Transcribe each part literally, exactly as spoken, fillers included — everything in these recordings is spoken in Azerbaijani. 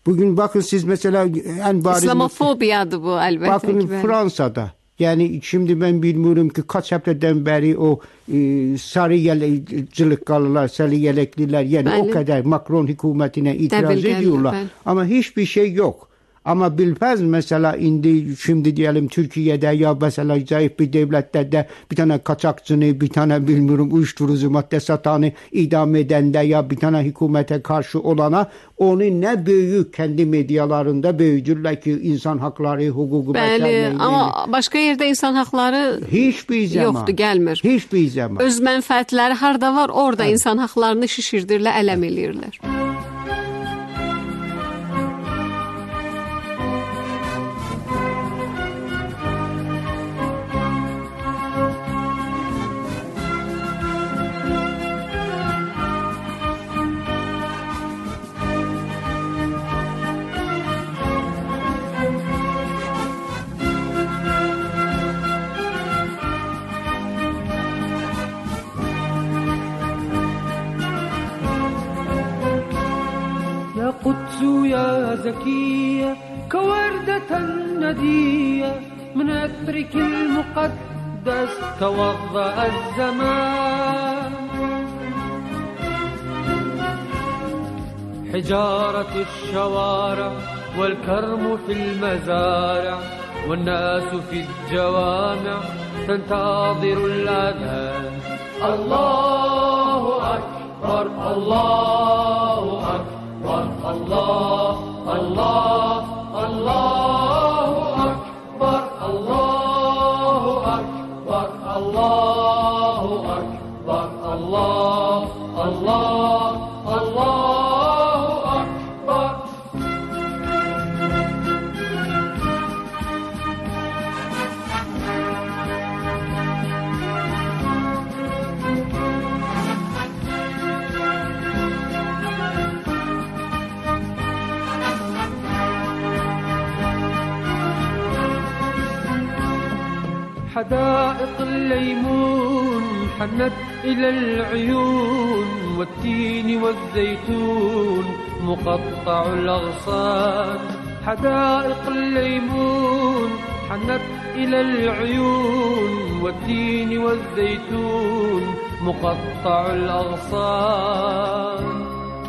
Bugün bakın siz mesela en bariz... İslamofobiyadır bu elbette. Bakın Fransa'da. Yani şimdi ben bilmiyorum ki kaç haftadan beri o e, sarı yelekliler, sarı yelekliler yani ben, o kadar Macron hükümetine itiraz ediyorlar. Ben. Ama hiçbir şey yok. Ama bilmez mesela indi şimdi diyelim Türkiye'de ya mesela zayıf bir devlette de bir tane kaçakçını, bir tane bilmiyorum uyuşturucu madde satanı idam edende ya bir tane hükümete karşı olana onu ne büyük kendi medyalarında büyüdürler ki insan hakları, hukuku beşerliği. Ama başka yerde insan hakları hiçbir zaman yoktu, gelmir. Hiçbir zaman. Öz menfaatleri harda var orada evet. insan haklarını şişirdirler, elem eləyirlər. قدس يا زكية كوردة ندية من عطرك المقدس توضأ الزمان حجارة الشوارع والكرم في المزارع والناس في الجوامع تنتظر الأذان الله أكبر الله أكبر الله الله الله أكبر الله أكبر الله أكبر الله الله الله أكبر حدائق الليمون حنت إلى العيون والتين والزيتون مقطع الأغصان حدائق الليمون حنت إلى العيون والتين والزيتون مقطع الأغصان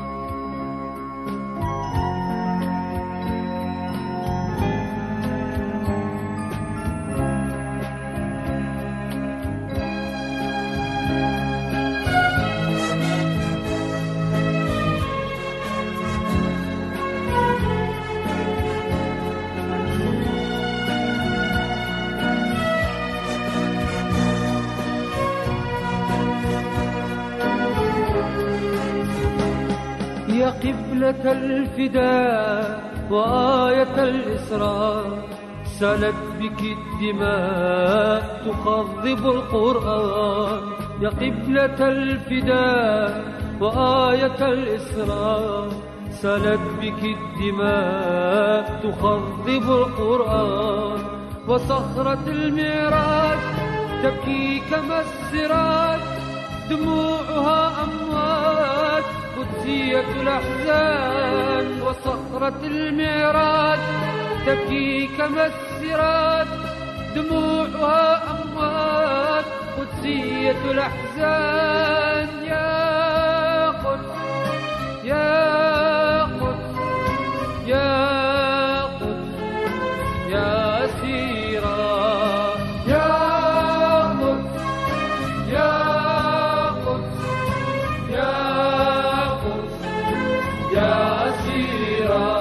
يا قبلة الفداء وآية الإسراء سالت بك الدماء تخضب القرآن يا قبلة الفداء وآية الإسراء سالت بك الدماء تخضب القرآن وصخرة المعراج تبكي كما السراج دموعها أمواج قدسية الأحزان وصخرة المعراج تبكي كما السراج دموعها أمواج قدسية الأحزان يا قدس يا قدس يا قدس يا أسيرا يا قدس يا قدس يا قدس يا أسيرا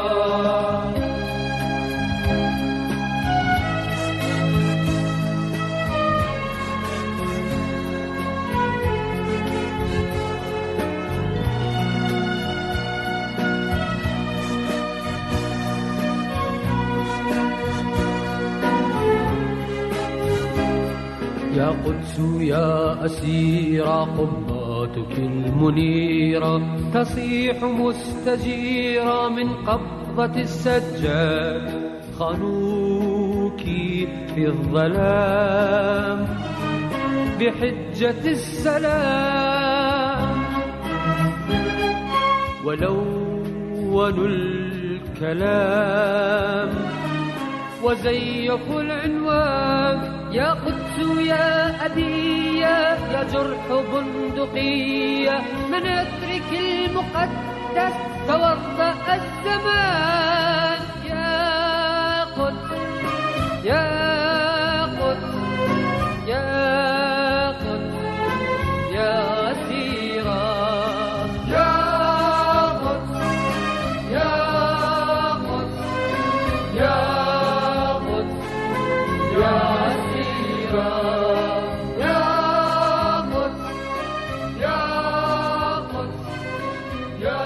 يا قدس يا أسيرة قباتك المنيرة تصيح مستجيرة من قبضة السجاد خانوك في الظلام بحجة السلام ولونوا الكلام وزيف العنوان يا قدس يا أبية يا جرح بندقية من يترك المقدس توضأ الزمان يا قدس يا قدس يا قدس يا أسيرة يا قدس يا قدس يا قدس يا أسيرة يا قدس يا قدس يا.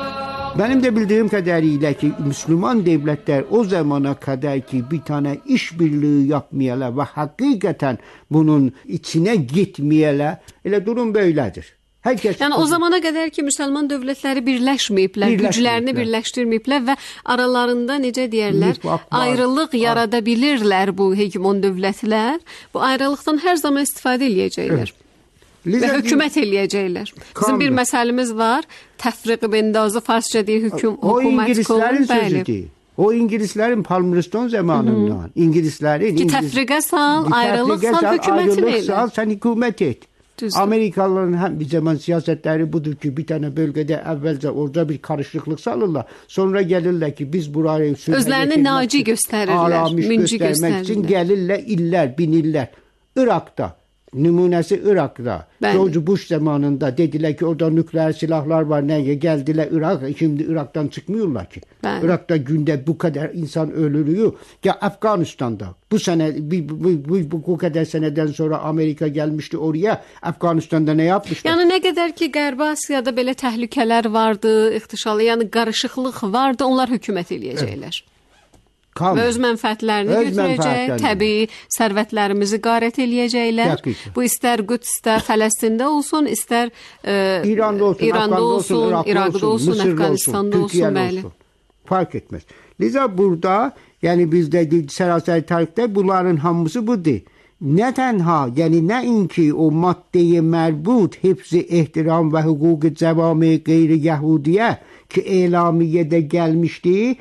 Benim de bildiğim kadarıyla ki Müslüman devletler o zamana kadar ki bir tane işbirliği yapmayalar ve hakikaten bunun içine gitmeyeler, elə durum böyledir. Herkes yani o zamana kadar ki Müslüman devletleri birleşmeyipler, güçlerini birleştirmeyipler ve aralarında necə deyirlər, ayrılıq yaradabilirler bu hegemon devletler. Bu ayrılıktan her zaman istifade edəcəklər. Evet. Ve hükümet eləyəcəklər. Bizim bir meselemiz var. Təfriq bendazı Farsça diye hüküm o İngilizlerin sözüdür. O İngilizlerin Palmerston zamanından. Hı-hı. İngilizlerin ki təfriqə sal, ayrılıq sal, hükümetin ayrılıq sal, sen hükümet et. Düzdür. Amerikalıların hem bir zaman siyasetleri budur ki bir tane bölgede evvelce orada bir karışıklık salırlar. Sonra gelirler ki biz burayı özlerini naci gösterirler. Münci göstermek için gelirler iller, binirler. Irak'ta. Nümunesi Irak'ta. Ben George Bush zamanında dediler ki orada nükleer silahlar var. Neye geldiler Irak. Şimdi Irak'tan çıkmıyorlar ki. Ben Irak'ta günde bu kadar insan ölürüyor. Ya Afganistan'da bu sene bu, bu, bu, bu, bu kadar seneden sonra Amerika gelmişti oraya. Afganistan'da ne yapmışlar? Yani ne kadar ki Qərbi Asiyada belə təhlükələr vardı, ixtişalı, yani qarışıqlıq vardı, onlar hükümət eləyəcəklər. Evet. Kalmır. Ve öz mənfəətlərini öz götürəcək, təbii sərvətlərimizi qarət eləyəcəklər. Dəqiq. Bu istər Qüdsdə, Fələstində olsun, istər e, İranda olsun, İranda olsun, olsun İraqda olsun, olsun Əfqanistan'da olsun, olsun, bəli. Fark etmez. Liza burada, yani bizde sərasər tarixdə bunların hamısı budur. Ne tenha, yani ne inki o maddeye merbut hepsi ihtiram ve hukuku cevami gayri Yahudiye ki elamiyede gelmişti.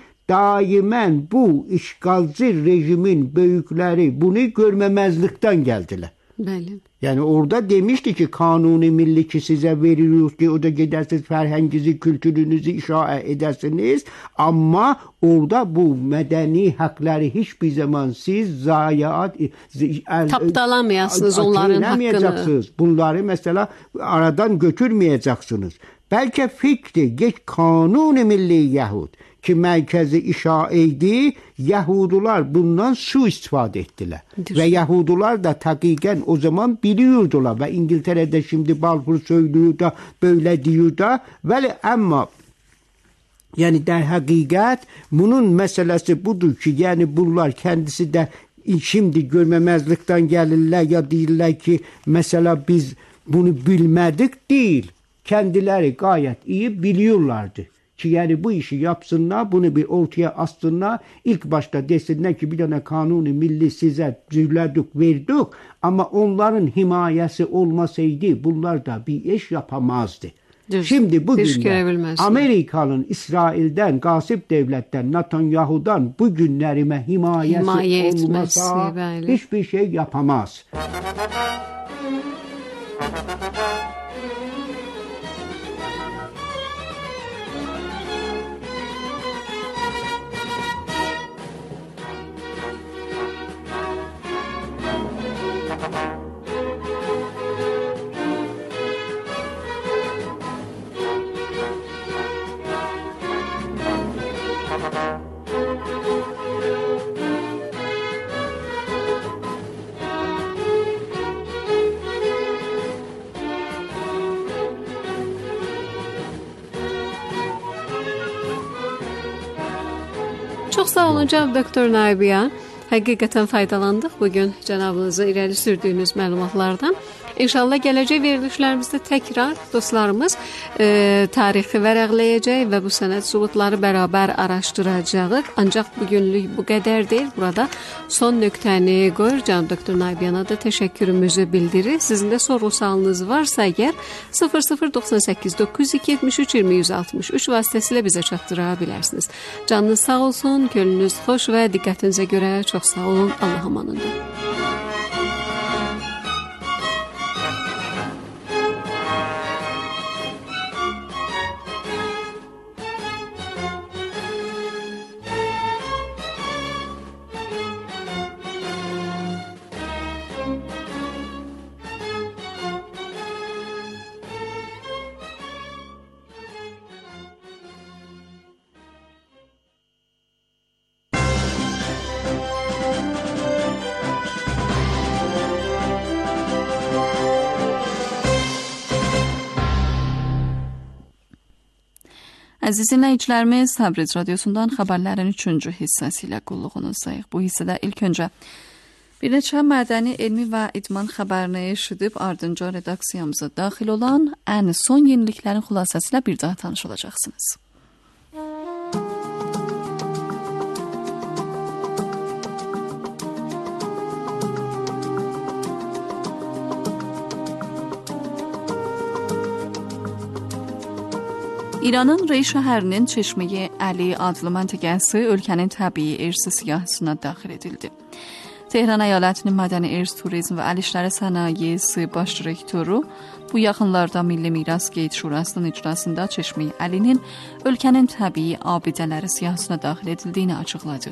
Daimen bu işgalci rejimin büyükleri bunu görmemezlikten geldiler. Bəli. Yani orada demişti ki kanuni milli ki size veriyoruz ki o da gidersiniz ferhenginizi, kültürünüzü inşa edersiniz. Ama orada bu medeni hakları hiçbir zaman siz zayiat tapdalamayasınız onların hakkını. Bunları mesela aradan götürmeyeceksiniz. Belki fikri geç kanuni milli Yahud ki merkezi inşa edildi, Yahudular bundan suistifade ettiler. Düz. Ve Yahudular da hakiken o zaman biliyordular ve İngiltere'de şimdi Balfour söylüyor da böyle diyor da ve ama yani der hakikat bunun meselesi budur ki yani bunlar kendisi de şimdi görmemezlikten gelirler ya değiller ki mesela biz bunu bilmedik değil. Kendileri gayet iyi biliyorlardı. Ki yani bu işi yapsınlar, bunu bir ortaya assınlar. İlk başta desinler ki bir tane kanuni milli size zühledik, verdik. Ama onların himayesi olmasaydı bunlar da bir iş yapamazdı. Düz, Şimdi bugün Amerika'nın İsrail'den, gasip devletten, Netanyahu'dan bugünlerime himayesi Himaye olmasa etmesi, hiçbir şey yapamaz. Çok sağ olun cənab doktor Naibiyan. Həqiqətən faydalandıq bugün cənabınızın irəli sürdüyünüz məlumatlardan. İnşallah gələcək verilişlərimizdə təkrar dostlarımız e, tarixi vərəqləyəcək və bu sənət sübutları bərabər araşdıracağıq. Ancaq bugünlük bu qədər deyil. Burada son nöqtəni qoyur. Can doktor Nayibiyana da təşəkkürümüzü bildirir. Sizin də soru-sualınız varsa əgər sıfır sıfır doxsan səkkiz doqquz yüz yetmiş üç iyirmi yüz altmış üç vasitəsilə bizə çatdıra bilərsiniz. Canınız sağ olsun, könlünüz xoş və diqqətinizə görə çox sağ olun. Allah amanında. Əziz dinləyicilərimiz, Təbriz radiosundan xəbərlərin üçüncü hissəsi ilə qulluğunuzdayıq. Bu hissədə ilk öncə bir neçə mədəni, elmi və idman xəbərini eşidib, ardınca redaksiyamıza daxil olan ən son yeniliklərin xülasəsi ilə bir daha tanış olacaqsınız. İranın Rey şəhərinin Çeşməyi Əli adlı məntəqəsi ölkənin təbii irsi siyahısına daxil edildi. Tehran əyalətinin mədəni irs, turizm və əl işləri sənayesi baş direktoru bu yaxınlarda Milli Miras Qeyd Şurasının icrasında Çeşməyi Əlinin ölkənin təbii abidələri siyahısına daxil edildiyini açıqladı.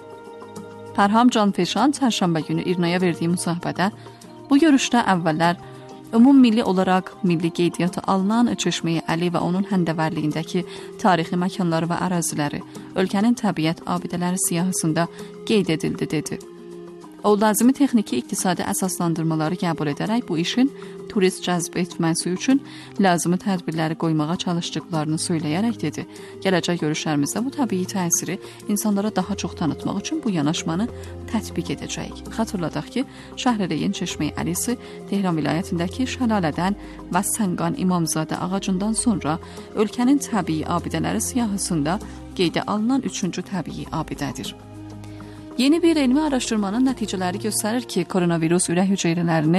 Pərham Canfeşan çərşənbə günü İrnaya verdiyi müsahibədə bu görüşdə əvvəllər ümumilli olaraq milli qeydiyyata alınan Çeşməyi Əli və onun həndəvərliyindəki tarixi məkanları və əraziləri ölkənin təbiət abidələri siyahısında qeyd edildi, dedi. O, lazımi texniki iqtisadi əsaslandırmaları qəbul edərək bu işin turist cəzb etməsi üçün lazımi tədbirləri qoymağa çalışdıqlarını söyləyərək dedi. Gələcək görüşlərimizdə bu təbii təsiri insanlara daha çox tanıtmaq üçün bu yanaşmanı tətbiq edəcəyik. Xatırladaq ki, Şəhrireyin Çeşməyi Əlisi Tehran vilayətindəki şəlalədən və Sənqan İmamzadə ağacından sonra ölkənin təbii abidələri siyahısında qeydə alınan üçüncü təbii abidədir. Yeni bir elmi araşdırmanın nəticələri göstərir ki, koronavirus ürək hüceyrələrini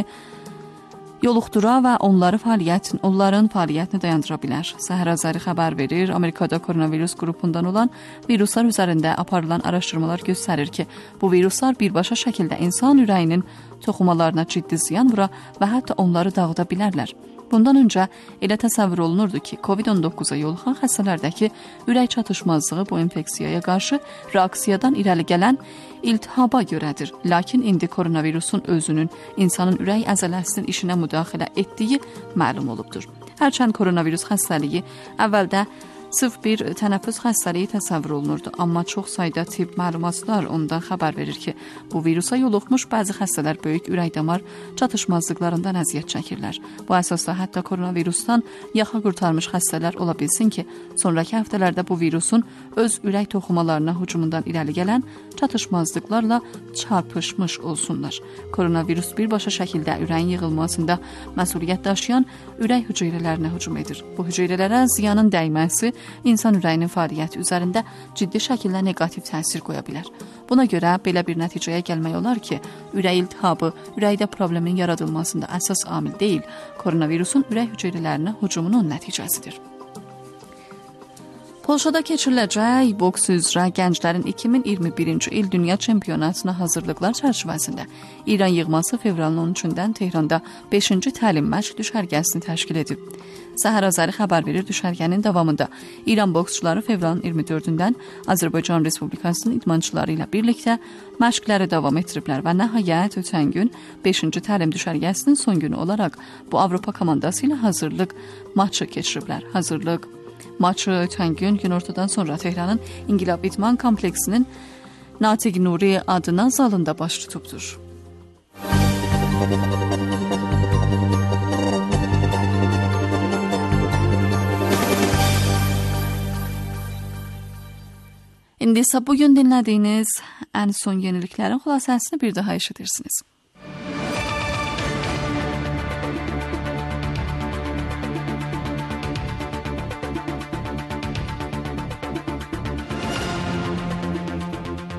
yoluxdura və onları fəaliyyət, onların fəaliyyətini dayandıra bilər. Səhər Azəri xəbər verir, Amerikada koronavirus qrupundan olan viruslar üzərində aparılan araşdırmalar göstərir ki, bu viruslar birbaşa şəkildə insan ürəyinin toxumalarına ciddi ziyan vura və hətta onları dağıda bilərlər. Bundan öncə elə təsəvvür olunurdu ki, kovid on doqquza yoluxan xəstələrdəki ürək çatışmazlığı bu infeksiyaya qarşı reaksiyadan irəli gələn iltihaba görədir. Lakin indi koronavirusun özünün insanın ürək əzələsinin işinə müdaxilə etdiyi məlum olubdur. Hərçənd koronavirus xəstəliyi əvvəldə sırf bir tənəffüs xəstəliyi təsəvvür olunurdu, amma çox sayda tibb məlumatlar ondan xəbər verir ki, bu virusa yoluxmuş bəzi xəstələr böyük ürək-damar çatışmazlıqlarından əziyyət çəkirlər. Bu əsasda hətta koronavirusdan yaxa qurtarmış xəstələr ola bilsin ki, sonraki həftələrdə bu virusun öz ürək toxumalarına hücumundan irəli gələn çatışmazlıqlarla çarpışmış olsunlar. Koronavirus birbaşa şəkildə ürəyin yığılmasında məsuliyyət daşıyan ürək hüceyrələrinə hücum edir. Bu hüceyrələrə ziyanın dəyməsi insan ürəyinin fəaliyyəti üzərində ciddi şəkildə neqativ təsir qoya bilər. Buna görə belə bir nəticəyə gəlmək olar ki, ürək iltihabı ürəkdə problemin yaradılmasında əsas amil deyil, koronavirusun ürək hüceyrələrinə hücumunun nəticəsidir. Polşada keçiriləcək boks üzrə gənclərin iki min iyirmi birinci il dünya çempionatına hazırlıqlar çərçivəsində İran yığması fevralın on üçündən Tehranda beşinci təlim məşq düşərgəsini təşkil edib. Səhər Azəri xəbər verir, düşərgənin davamında İran boksçuları fevralın iyirmi dördündən Azərbaycan Respublikasının idmançıları ilə birlikdə məşqləri davam etdiriblər və nəhayət ötən gün beşinci təlim düşərgəsinin son günü olaraq bu Avropa komandası ilə hazırlıq maçı keçiriblər. Hazırlıq maçı ötən gün günortadan sonra Tehranın İnqilab İdman kompleksinin Natiq Nuri adına zalında baş tutubdur. İndi isə bugün dinlədiyiniz ən son yeniliklərin xülasəsini bir daha eşidirsiniz.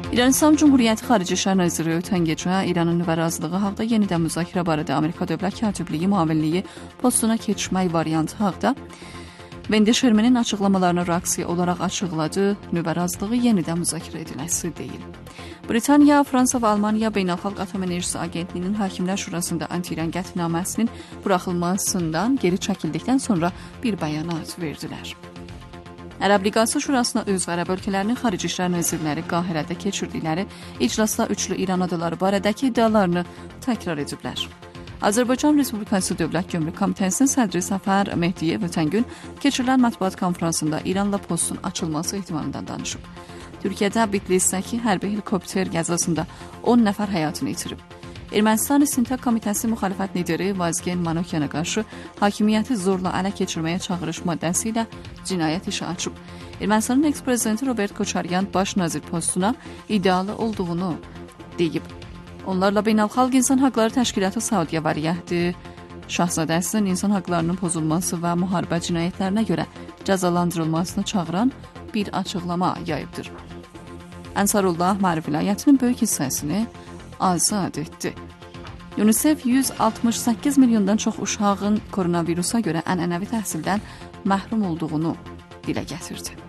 İran İslam Cumhuriyyəti Xarici İşlər Naziri ötən gecə İranın nüvə razılığı haqda yenidən müzakirə barədə Amerika Dövlət Katibliyi müavinliyi postuna keçmək variantı haqda Wendy Sherman'in açıqlamalarına reaksiya olaraq açıqladı, nüvə razılığı yenidən müzakirə ediləsi deyil. Britaniya, Fransa və Almaniya Beynəlxalq Atom Enerjisi Agentliyinin Hakimlər Şurasında anti-İran qətnaməsinin buraxılmasından geri çəkildikdən sonra bir bəyanat verdilər. Ərəb Liqası Şurasına üzv ərəb ölkələrinin xarici işlər nazirləri Qahirədə keçirdikləri iclasda üçlü İran adaları barədəki iddialarını təkrar ediblər. Azərbaycan Respublikası Dövlət Gömrük Komitəsinin sədri Səfər Mehdiyev ötən gün keçirilən mətbuat konfransında İranla postun açılması ehtimalından danışıb. Türkiyədə Bitlisdəki hərbi helikopter qəzasında on nəfər həyatını itirib. Ermənistan İstintaq Komitəsi müxalifət lideri Vazgen Manokyana qarşı hakimiyyəti zorla ələ keçirməyə çağırış maddəsi ilə cinayət işi açıb. Ermənistanın eks-prezidenti Robert Koçaryan baş nazir postuna iddialı olduğunu deyib. Onlarla Beynəlxalq İnsan Haqları Təşkilatı Saudiya Vəliəhdi Şahzadəsinin insan haqlarının pozulması və müharibə cinayətlərinə görə cəzalandırılmasını çağıran bir açıqlama yayıbdır. Ənsarullah Mərv vilayətinin böyük hissəsini azad etdi. UNICEF yüz altmış səkkiz milyondan çox uşağın koronavirusa görə ənənəvi təhsildən məhrum olduğunu dilə gətirdi.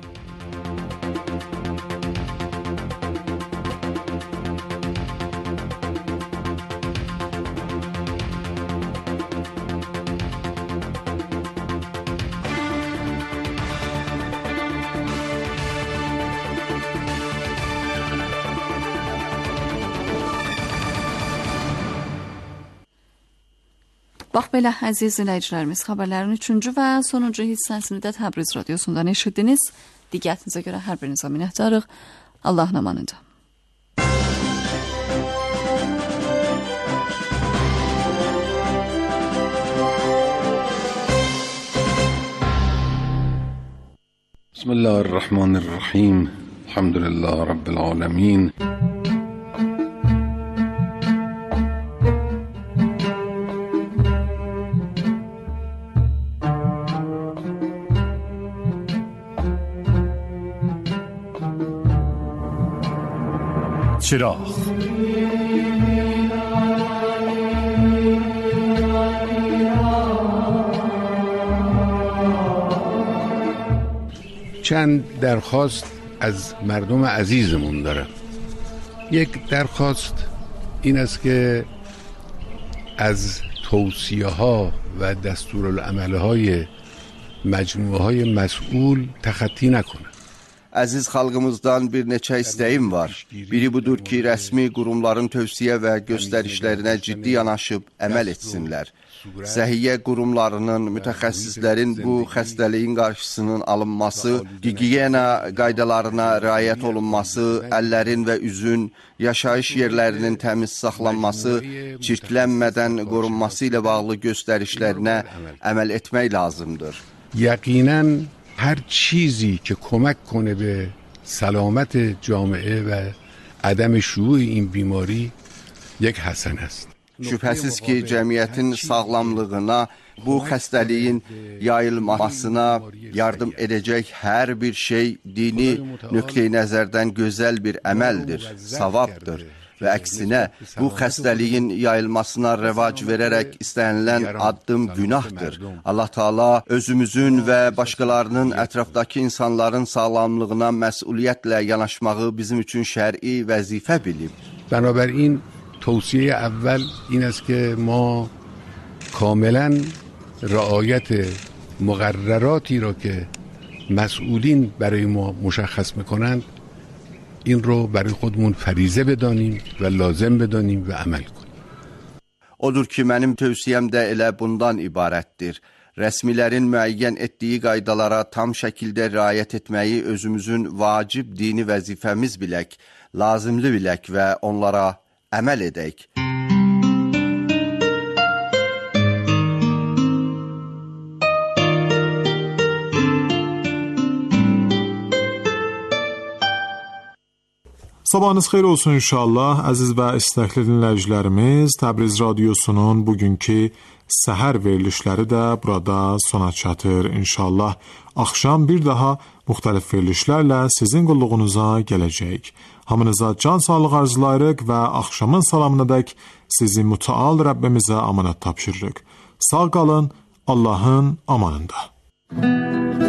Bax belə, əziz dinləyicilərimiz, xəbərlərin üçüncü və sonuncu hissəsini də Təbriz radiosundan eşitdiniz. Diqqətinizə görə hər birinizə minnətdarıq. Allahın amanında. Bismillahirrahmanirrahim. Elhamdülillah Rabbil alemin. چراغ چند درخواست از مردم عزیزمون دارم. یک درخواست این است که از توصیه ها و دستورالعمل های مجموعه های مسئول تخطی نکنه. Əziz xalqımızdan bir neçə istəyim var. Biri budur ki, rəsmi qurumların tövsiyə və göstərişlərinə ciddi yanaşıb əməl etsinlər. Səhiyyə qurumlarının, mütəxəssislərin bu xəstəliyin qarşısının alınması, gigiyena qaydalarına riayət olunması, əllərin və üzün, yaşayış yerlərinin təmiz saxlanması, çirklənmədən qorunması ilə bağlı göstərişlərinə əməl etmək lazımdır. Yəqinən هر چیزی که کمک کنه به سلامت جامعه و عدم شیوع این بیماری یک حسنه است. Şübhəsiz ki, cəmiyyətin sağlamlığına, bu xəstəliyin yayılmasına yardım edəcək hər bir şey dini nöqteyi nəzərdən gözəl bir əməldir, savabdır. Və əksinə, bu xəstəliyin yayılmasına rəvac verərək istənilən addım günahdır. Allah Taala özümüzün və başqalarının ətrafdakı insanların sağlamlığına məsuliyyətlə yanaşmağı bizim üçün şər'i vəzifə bilib. بنابراین توصیه اول این است که ما کاملا رعایت مقرراتی را که مسئولین برای ما مشخص میکنند این رو برای خودمون فریضه بدانیم و لازم بدانیم و عمل کنیم. Odur ki, mənim tövsiyəm də elə bundan ibarətdir. Rəsmilərin müəyyən etdiyi qaydalara tam şəkildə riayət etməyi özümüzün vacib dini vəzifəmiz bilək, lazımlı bilək və onlara əməl edək. Sabahınız xeyir olsun inşallah. Əziz və istəkli dinləyicilərimiz, Təbriz radiosunun bugünkü səhər verilişləri də burada sona çatır. İnşallah axşam bir daha müxtəlif verilişlərlə sizin qulluğunuza gələcək. Hamınıza can sağlığı arzulayırıq və axşamın salamınadək sizi mütəal Rəbbimizə amanat tapşırırıq. Sağ qalın, Allahın amanında.